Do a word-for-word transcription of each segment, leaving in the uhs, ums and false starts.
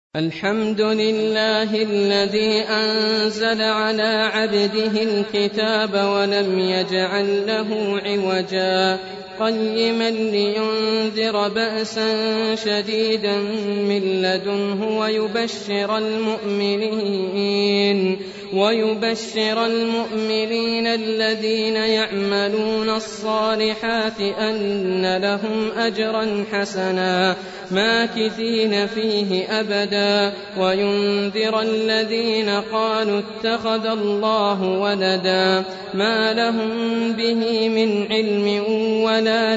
الحمد لله الذي أنزل على عبده الكتاب ولم يجعل له عوجا قيما لينذر بأسا شديدا من لدنه ويبشر المؤمنين ويبشر المؤمنين الذين يعملون الصالحات أن لهم أجرا حسنا ماكثين فيه أبدا وينذر الذين قالوا اتخذ الله ولدا ما لهم به من علم ولا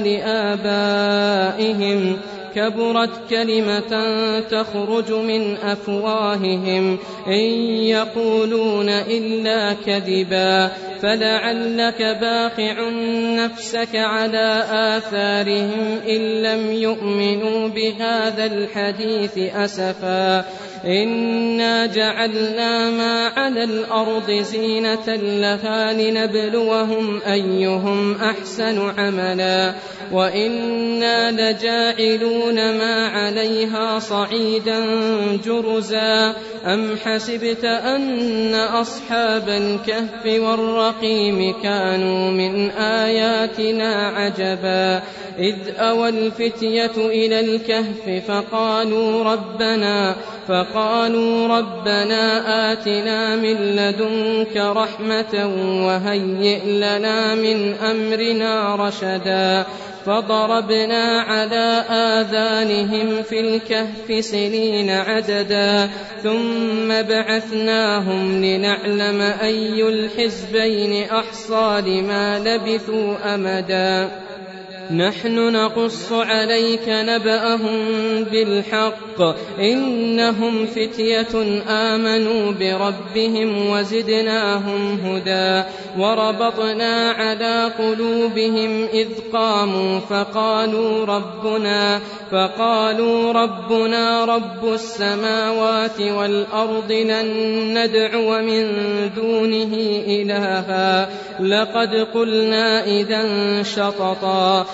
لآبائهم كبرت كلمة تخرج من أفواههم إن يقولون إلا كذبا فلعلك باخع نفسك على آثارهم إن لم يؤمنوا بهذا الحديث أسفا إنا جعلنا ما على الأرض زينة لها لنبلوهم أيهم أحسن عملا وإنا لجاعلون ما عليها صعيدا جرزا أم حسبت أن أصحاب الكهف والرقيم كانوا من آياتنا عجبا إذ أوى الفتية إلى الكهف فقالوا ربنا فقالوا ربنا آتنا من لدنك رحمة وهيئ لنا من أمرنا رشدا فضربنا على آذانهم في الكهف سنين عددا ثم بعثناهم لنعلم أي الحزبين أحصى لما لبثوا أمدا نحن نقص عليك نبأهم بالحق إنهم فتية آمنوا بربهم وزدناهم هدى وربطنا على قلوبهم إذ قاموا فقالوا ربنا فقالوا ربنا رب السماوات والأرض لن ندعو من دونه إلها لقد قلنا إذا شططا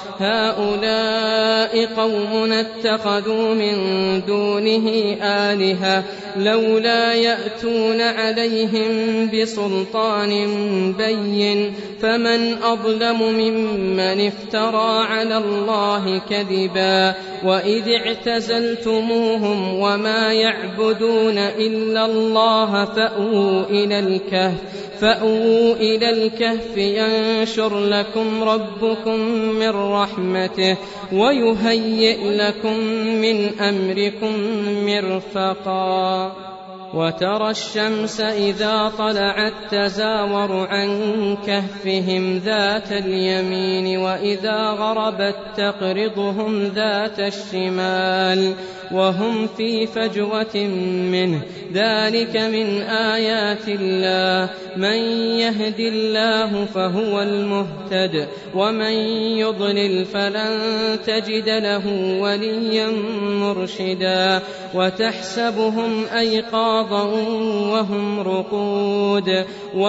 هؤلاء قوم اتخذوا من دونه آلهة لولا يأتون عليهم بسلطان بين فمن أظلم ممن افترى على الله كذبا وإذ اعتزلتموهم وما يعبدون إلا الله فأووا إلى الكهف فأووا إلى الكهف ينشر لكم ربكم من رحمته ويهيئ لكم من أمركم مرفقا وترى الشمس إذا طلعت تزاور عن كهفهم ذات اليمين وإذا غربت تقرضهم ذات الشمال وهم في فجوة منه ذلك من آيات الله من يهد الله فهو المهتد ومن يضلل فلن تجد له وليا مرشدا وتحسبهم أيقاظا وهم رقود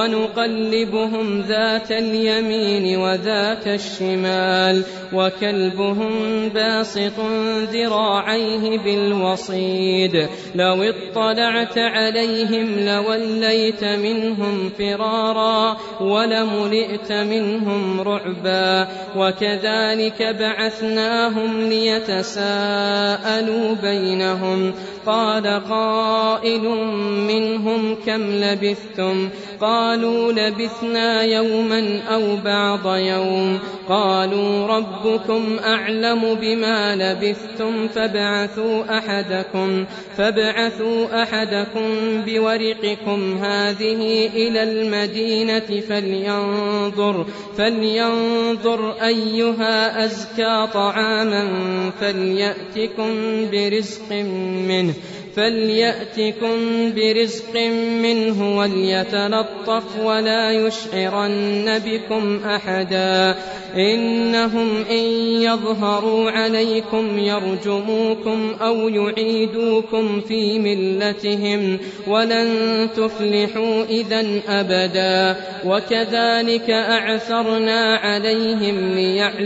ونقلبهم ذات اليمين وذات الشمال وكلبهم باسط ذراعيه بالوصيد لو اطلعت عليهم لوليت منهم فرارا ولملئت منهم رعبا وكذلك بعثناهم ليتساءلوا بينهم قال قائل منهم كم لبثتم قالوا لبثنا يوما أو بعض يوم قالوا ربكم أعلم بما لبثتم فابعثوا أحدكم فابعثوا أحدكم بورقكم هذه إلى المدينة فلينظر فلينظر أيها أزكى طعاما فليأتكم برزق منه فليأتكم برزق منه وليتلطف ولا يشعرن بكم أحدا إنهم إن يظهروا عليكم يرجموكم أو يعيدوكم في ملتهم ولن تفلحوا إذا أبدا وكذلك أعثرنا عليهم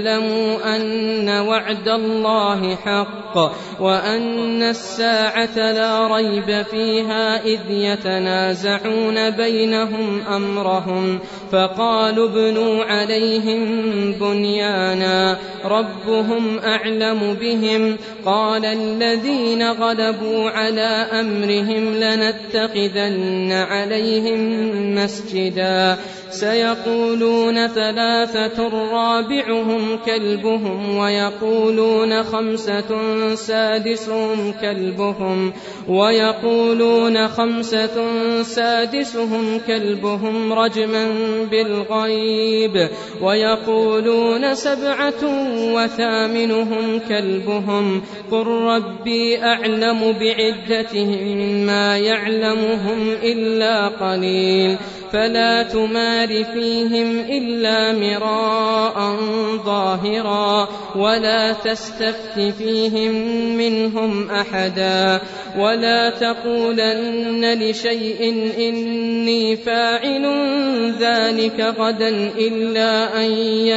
ليعلموا أن وعد الله حق وأن الساعة لا ريب فيها إذ يتنازعون بينهم أمرهم فقالوا ابنوا عليهم بنيانا ربهم أعلم بهم قال الذين غلبوا على أمرهم لنتخذن عليهم مسجدا سيقولون ثلاثة رابعهم كلبهم ويقولون خمسة سادسهم كلبهم ويقولون خمسة سادسهم كلبهم رجما بالغيب ويقولون سبعة وثامنهم كلبهم قل ربي أعلم بعدتهم ما يعلمهم إلا قليل فلا تمار فيهم إلا مراء ظاهرا ولا تستفت فيهم منهم أحدا ولا تقولن لشيء إني فاعل ذلك غدا إلا أن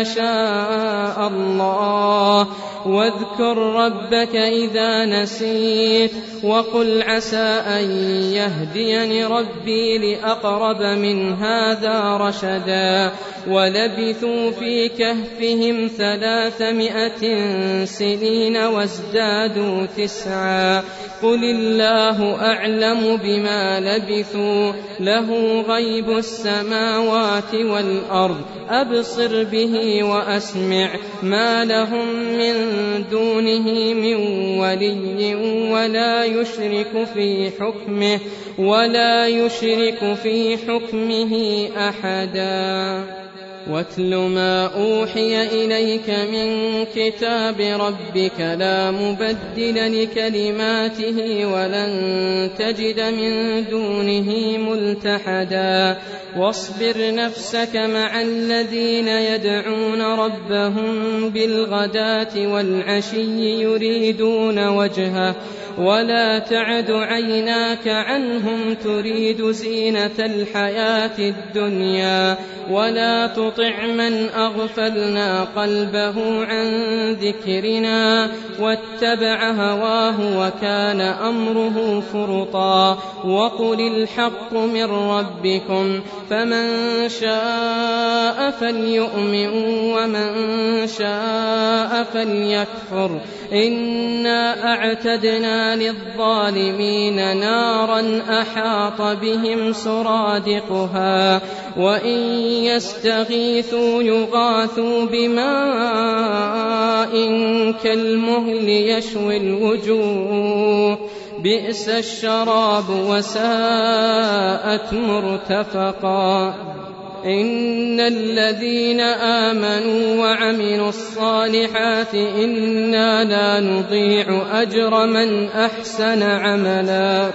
يشاء الله واذكر ربك إذا نسيت وقل عسى أن يهديني ربي لأقرب من هذا رشدا ولبثوا في كهفهم ثلاثمائة سنين وازدادوا تسعا قل الله أعلم بما لبثوا له غيب السماوات والأرض أبصر به وأسمع ما لهم من دونه من ولي ولا يشرك في حكمه ولا يشرك في حكمه أحدا واتل ما أوحي إليك من كتاب ربك لا مبدل لكلماته ولن تجد من دونه ملتحدا واصبر نفسك مع الذين يدعون ربهم بالغداة والعشي يريدون وجهه ولا تعد عيناك عنهم تريد زينة الحياة الدنيا ولا تطع من أغفلنا قلبه عن ذكرنا واتبع هواه وكان أمره فرطا وقل الحق من ربكم فمن شاء فليؤمن ومن شاء فليكفر إنا أعتدنا للظالمين نارا أحاط بهم سرادقها وإن يستغيثوا يغاثوا بماء كالمهل يشوي الوجوه بئس الشراب وساءت مرتفقا إن الذين آمنوا وعملوا الصالحات إنا لا نضيع أجر من أحسن عملا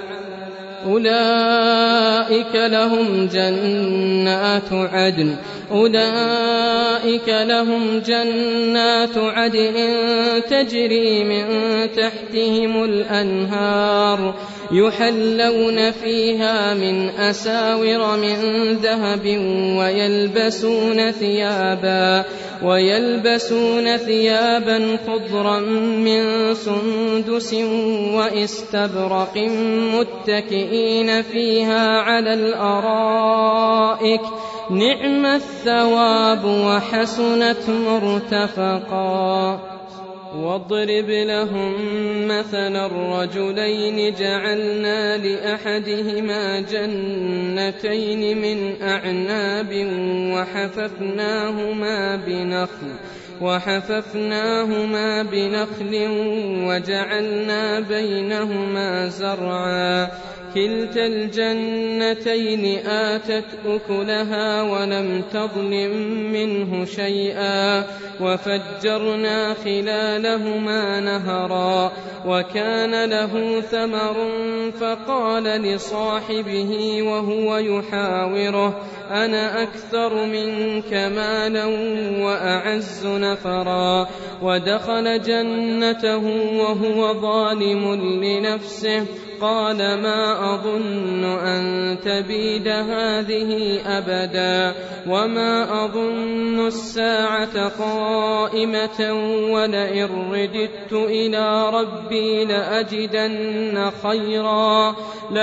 أولئك لهم جنات عدن أولئك لهم جنات عدن تجري من تحتهم الأنهار يحلون فيها من أساور من ذهب ويلبسون ثيابا ويلبسون ثيابا خضرا من سندس واستبرق متكئين فيها على الأرائك نعم الثواب وحسنت مرتفقا واضرب لهم مثلا الرجلين جعلنا لأحدهما جنتين من أعناب وحففناهما بنخل وحففناهما بنخل وجعلنا بينهما زرعا كلتا الجنتين آتت أكلها ولم تظلم منه شيئا وفجرنا خلالهما نهرا وكان له ثمر فقال لصاحبه وهو يحاوره أنا أكثر منك مالا وأعز نفرا ودخل جنته وهو ظالم لنفسه قال ما أظن أن تبيد هذه أبدا وما أظن الساعة قائمة ولئن رددت إلى ربي لأجدن خيرا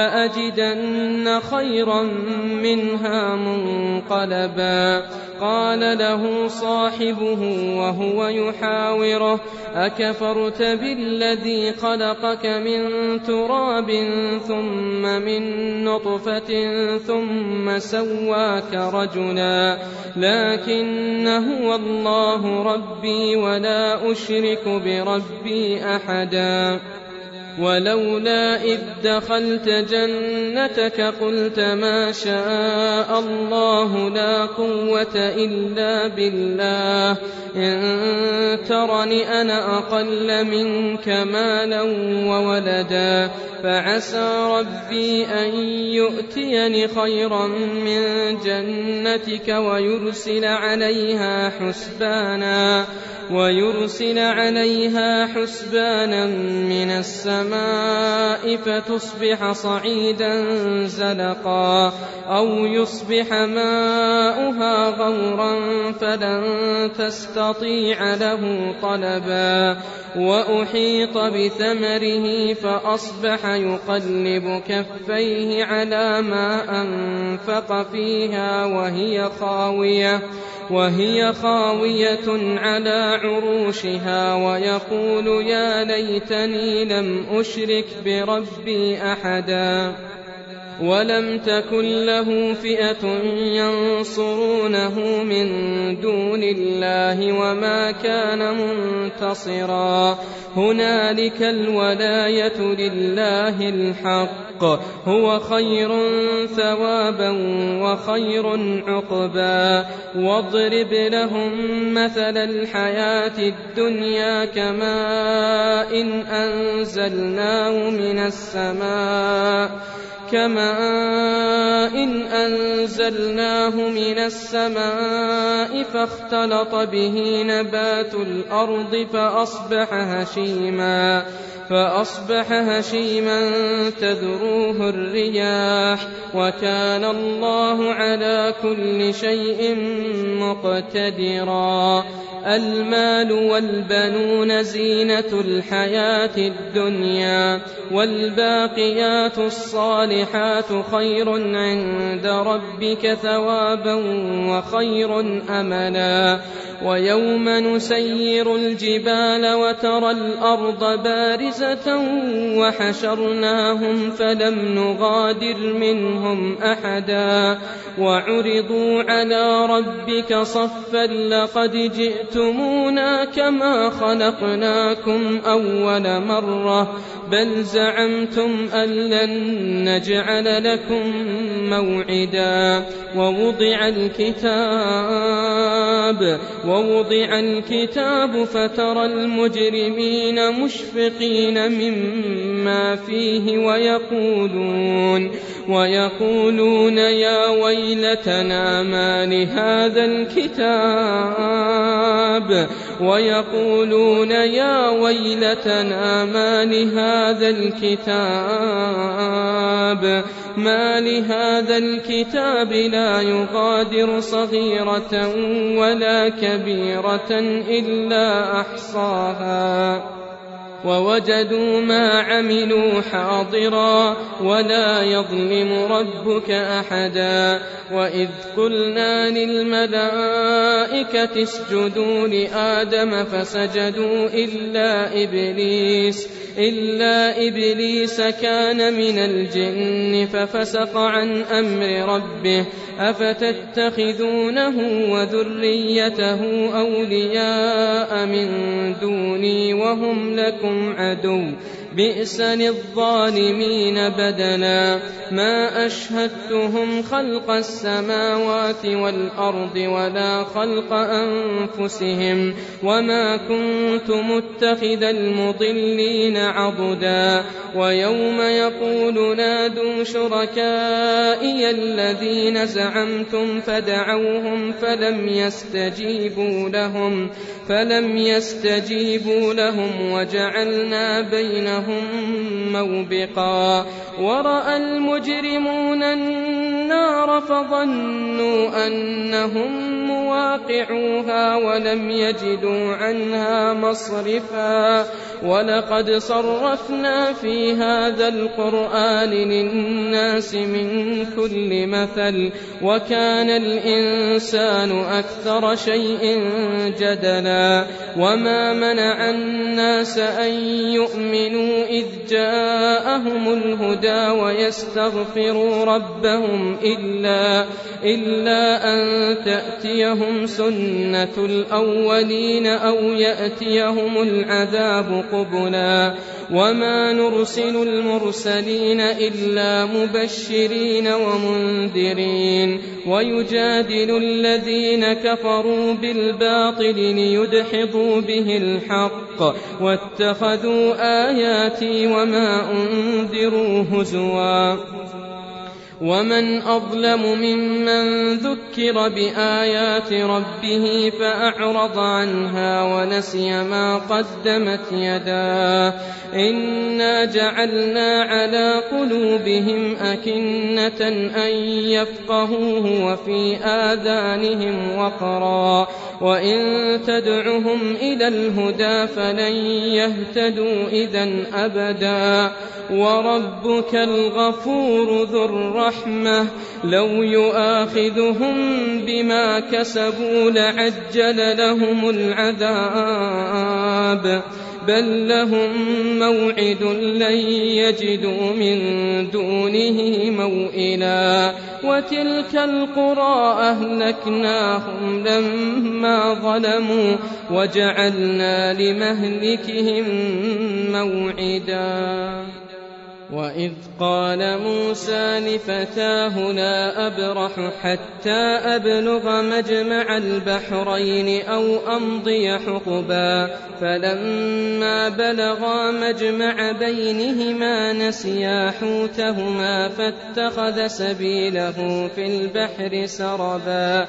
لأجدن خيرا منها منقلبا. قال له صاحبه وهو يحاوره أكفرت بالذي خلقك من تراب ثم من نطفة ثم سواك رجلا لكن هو الله ربي ولا أشرك بربي أحدا. ولولا إذ دخلت جنتك قلت ما شاء الله لا قوة إلا بالله إن ترني أنا أقل منك مالا وولدا فعسى ربي أن يؤتيني خيرا من جنتك ويرسل عليها حسبانا ويرسل عليها حسبانا من السماء فتصبح صعيدا زلقا أو يصبح ماؤها غورا فلن تستطيع له طلبا. وأحيط بثمره فأصبح يقلب كفيه على ما أنفق فيها وهي خاوية وهي خاوية على عروشها ويقول يا ليتني لم أشرك بربي أحدا. ولم تكن له فئة ينصرونه من دون الله وما كان منتصرا. هنالك الولاية لله الحق هو خير ثوابا وخير عقبا. واضرب لهم مثل الحياة الدنيا كماء إن أنزلناه من السماء كماء إن أنزلناه من السماء فاختلط به نبات الأرض فأصبح هشيما فأصبح هشيما تذروه الرياح وكان الله على كل شيء مقتدرا. المال والبنون زينة الحياة الدنيا والباقيات الصالحات خير عند ربك ثوابا وخير أملا. ويوم نسير الجبال وترى الأرض بارزة وحشرناهم فلم نغادر منهم أحدا وعرضوا على ربك صفا لقد جئتمونا كما خلقناكم أول مرة بل زعمتم أن لن نجعل لكم موعدا. ووضع الكتاب ووضع الكتاب فترى المجرمين مشفقين مما فيه ويقولون ويقولون يا ويلتنا ما لهذا الكتاب ويقولون يا ويلتنا ما لهذا الكتاب ما لهذا الكتاب لا يغادر صغيرة ولا كبيرة إلا أحصاها ووجدوا ما عملوا حاضرا ولا يظلم ربك أحدا. وإذ قلنا للملائكة اسجدوا لآدم فسجدوا إلا إبليس إلا إبليس كان من الجن ففسق عن أمر ربه أفتتخذونه وذريته أولياء من دوني وهم لكم عدو بئس للظالمين بدلا. ما أشهدتهم خلق السماوات والأرض ولا خلق أنفسهم وما كنت متخذ المضلين عضدا. ويوم يقول نادوا شركائي الذين زعمتم فدعوهم فلم يستجيبوا لهم فلم يستجيبوا لهم وجعلنا بينهم عنهم موبقا ورأى المجرمون النار فظنوا أنهم مواقعوها ولم يجدوا عنها مصرفا ولقد صرفنا في هذا القرآن للناس من كل مثل وكان الإنسان أكثر شيء جدلا وما منع الناس أن يؤمنوا إذ جاءهم الهدى ويستغفروا ربهم إلا, إلا أن تأتيهم سنة الأولين أو يأتيهم العذاب قبلا وما نرسل المرسلين إلا مبشرين ومنذرين ويجادل الذين كفروا بالباطل ليدحضوا به الحق واتخذوا آياتي وما أنذروا هزوا ومن أظلم ممن ذكر بآيات ربه فأعرض عنها ونسي ما قدمت يداه إنا جعلنا على قلوبهم أكنة أن يفقهوه وفي آذانهم وقرا وإن تدعهم إلى الهدى فلن يهتدوا إذن أبدا وربك الغفور ذو الرحمة لو يؤاخذهم بما كسبوا لعجل لهم العذاب بل لهم موعد لن يجدوا من دونه موئلا وتلك القرى أهلكناهم لما ظلموا وجعلنا لمهلكهم موعدا وإذ قال موسى لفتاه لا أبرح حتى أبلغ مجمع البحرين أو أمضي حقبا فلما بلغا مجمع بينهما نسيا حوتهما فاتخذ سبيله في البحر سربا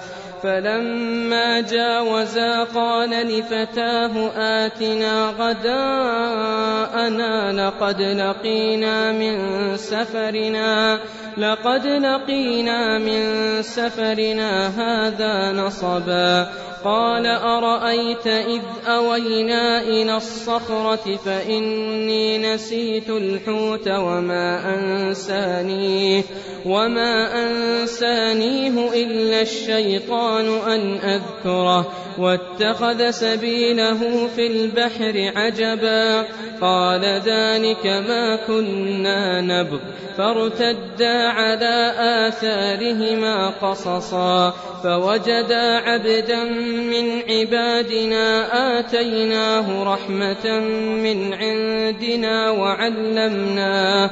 فلما جاوزا قال لفتاه آتنا غداءنا لقد لقينا من سفرنا لقد لقينا من سفرنا هذا نصبا قال أرأيت إذ أوينا إلى الصخرة فإني نسيت الحوت وما أنسانيه وما أنسانيه إلا الشيطان أن أذكره واتخذ سبيله في البحر عجبا قال ذلك ما كنا نبغ فارتدا على آثارهما قصصا فوجدا عبدا من عبادنا آتيناه رحمة من عندنا وعلمناه,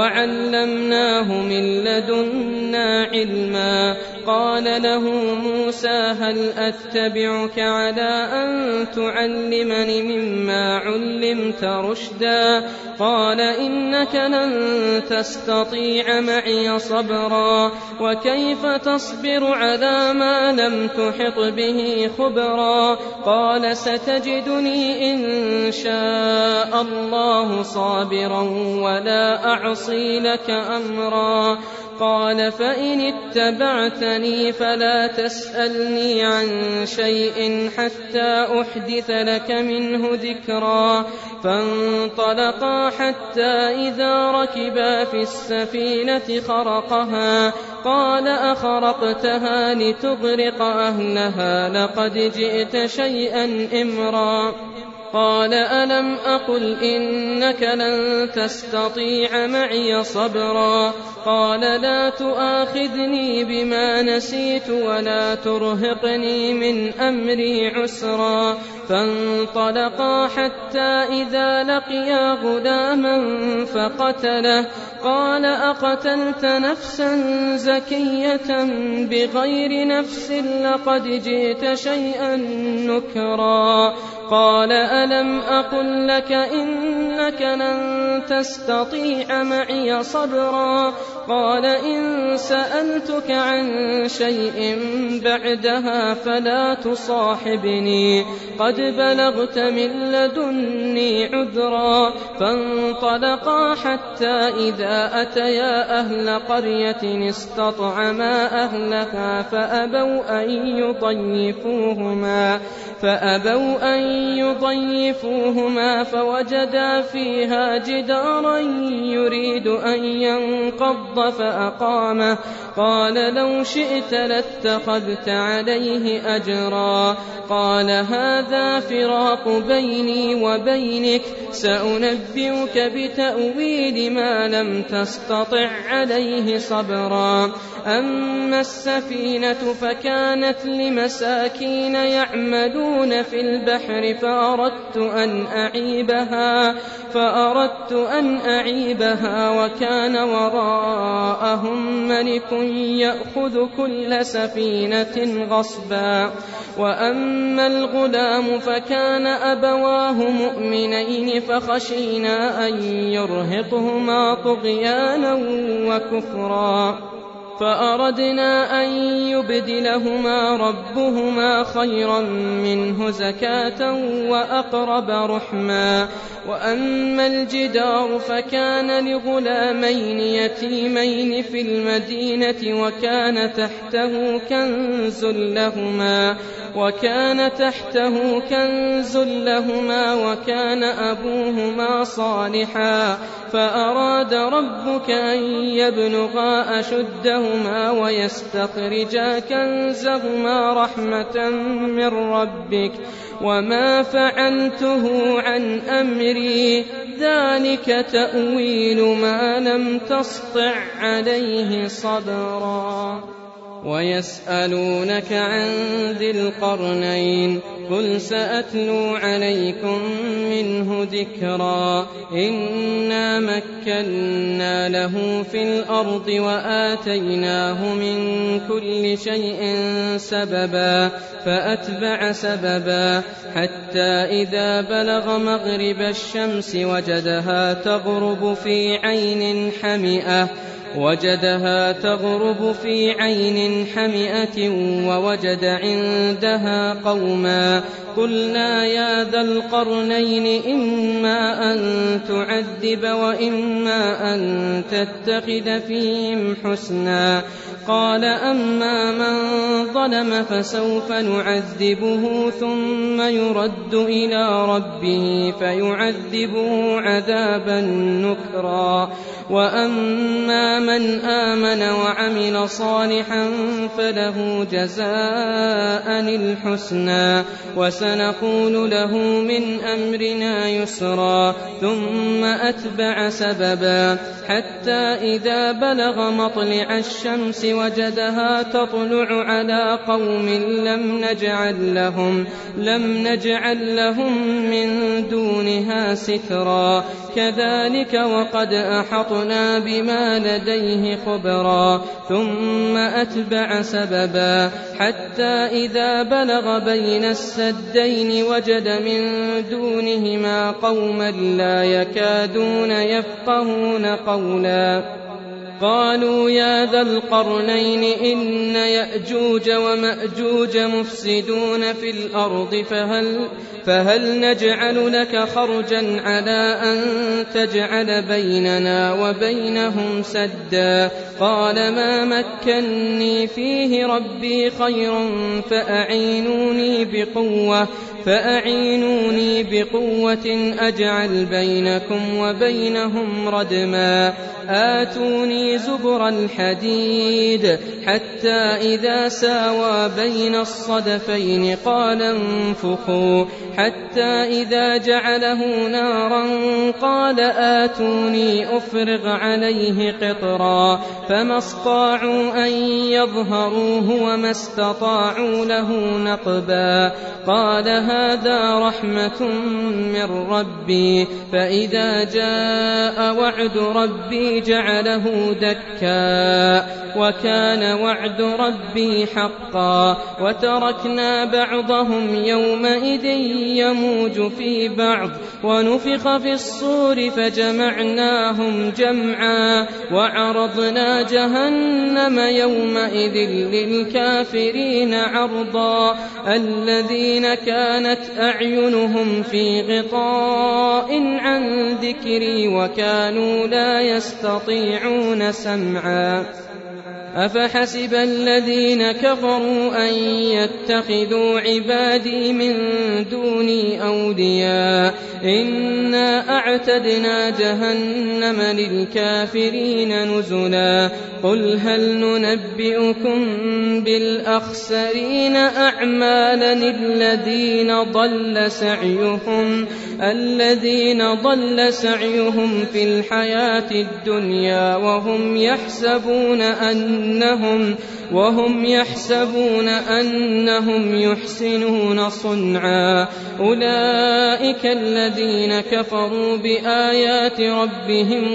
وعلمناه من لدنا علما قال له موسى هل أتبعك على أن تعلمني مما علمت رشدا قال إنك لن تستطيع معي صبرا وكيف تصبر على ما لم تحط به خبرا قال ستجدني إن شاء الله صابرا ولا أعصي لك أمرا قال فإن اتبعتني فلا تسألني عن شيء حتى أحدث لك منه ذكرا فانطلقا حتى إذا ركبا في السفينة خرقها قال أخرقتها لتغرق أهلها لقد جئت شيئا إمرا قال ألم أقل إنك لن تستطيع معي صبرا قال لا تؤاخذني بما نسيت ولا ترهقني من أمري عسرا فانطلقا حتى إذا لقيا غلاما فقتله قال أقتلت نفسا زكية بغير نفس لقد جئت شيئا نكرا قال ألم أقل لك إنك لن تستطيع معي صبرا قال إن سألتك عن شيء بعدها فلا تصاحبني قد بلغت من لدني عذرا. فانطلقا حتى إذا أتيا أهل قرية استطعما أهلها فأبوا أن يضيفوهما فأبوا أن يضيفوهما فوجدا فيها جدارا يريد أن ينقض فأقامه. قال لو شئت لاتخذت عليه أجرا. قال هذا فراق بيني وبينك سأنبئك بتأويل ما لم تستطع عليه صبرا. أما السفينة فكانت لمساكين يعملون في البحر فأردت أن أعيبها فأردت أن أعيبها وكان وراءهم ملك يأخذ كل سفينة غصبا. وأما الغلام فكان أبواه مؤمنين فخشينا أن يرهقهما طغيانا وكفرا فأردنا أن يبدلهما ربهما خيرا منه زكاة وأقرب رحما. وأما الجدار فكان لغلامين يتيمين في المدينة وكان تحته كنز لهما وكان تحته كنز لهما وكان أبوهما صالحا فأراد ربك أن يبلغا أشدهما ويستخرجا كنزهما رحمة من ربك وما فعلته عن أمري ذلك تأويل ما لم تسطع عليه صبرا. ويسألونك عن ذي القرنين قل سأتلو عليكم منه ذكرا. إنا مكنا له في الأرض وآتيناه من كل شيء سببا فأتبع سببا حتى إذا بلغ مغرب الشمس وجدها تغرب في عين حمئة وجدها تغرب في عين حمئة ووجد عندها قوما قلنا يا ذا القرنين إما أن تعذب وإما أن تتخذ فيهم حسنا. قال أما من ظلم فسوف نعذبه ثم يرد إلى ربه فيعذبه عذابا نكرا. وأما من آمن وعمل صالحا فله جزاء الحسنى وسنقول له من أمرنا يسرا. ثم أتبع سببا حتى إذا بلغ مطلع الشمس وجدها تطلع على قوم لم نجعل لهم لم نجعل لهم من دونها سترا. كذلك وقد أحطنا بما لديه خبرا. ثم أتبع سببا حتى إذا بلغ بين السدين وجد من دونهما قوما لا يكادون يفقهون قولا. قالوا يا ذا القرنين إن يأجوج ومأجوج مفسدون في الأرض فهل, فهل نجعل لك خرجا على أن تجعل بيننا وبينهم سدا. قال ما مكني فيه ربي خير فأعينوني بقوة فأعينوني بقوة أجعل بينكم وبينهم ردما. آتوني زبر الحديد حتى إذا ساوى بين الصدفين قال انفخوا حتى إذا جعله نارا قال آتوني أفرغ عليه قطرا. فما استطاعوا أن يظهروه وما استطاعوا له نقبا. قال هذا رحمة من ربي فإذا جاء وعد ربي جعله دكا وكان وعد ربي حقا وتركنا بعضهم يومئذ يموج في بعض ونفخ في الصور فجمعناهم جمعا وعرضنا جهنم يومئذ للكافرين عرضا الذين كانت أعينهم في غطاء عن ذكري وكانوا لا يستطيعون سمعا أفحسب الذين كفروا أن يتخذوا عبادي من دوني أولياء إنا أعتدنا جهنم للكافرين نزلا قل هل ننبئكم بالأخسرين أعمالا الذين ضل سعيهم الذين ضل سعيهم في الحياة الدنيا وهم يحسبون أن أنهم وهم يحسبون أنهم يحسنون صنعا أولئك الذين كفروا بآيات ربهم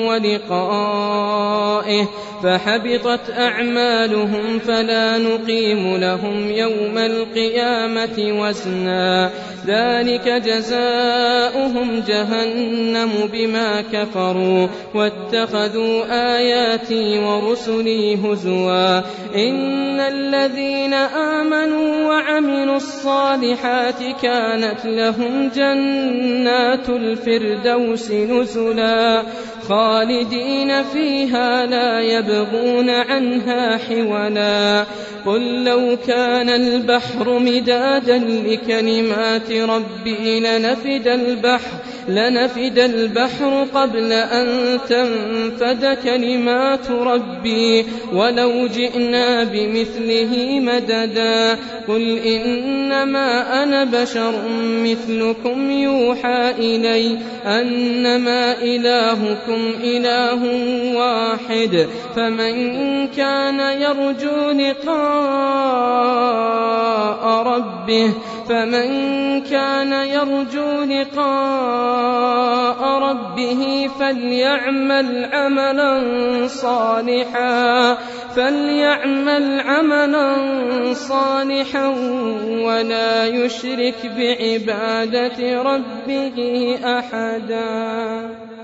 ولقائه فحبطت أعمالهم فلا نقيم لهم يوم القيامة وزنا ذلك جزاؤهم جهنم بما كفروا واتخذوا آياتي ورسلي هزوا إن الذين آمنوا وعملوا الصالحات كانت لهم جنات الفردوس نزلا خالدين فيها لا يبغون عنها حولا قل لو كان البحر مدادا لكلمات ربي لنفد البحر لنفد البحر قبل أن تنفد كلمات ربي ولو جئنا بمثله مددا قل إنما أنا بشر مثلكم يوحى إلي أنما إلهكم إله واحد فمن كان يرجو لقاء ربه فمن كان يرجو لقاء ربه فليعمل عملا صالحا فليعمل عملا صالحا ولا يشرك بعبادة ربه أحدا.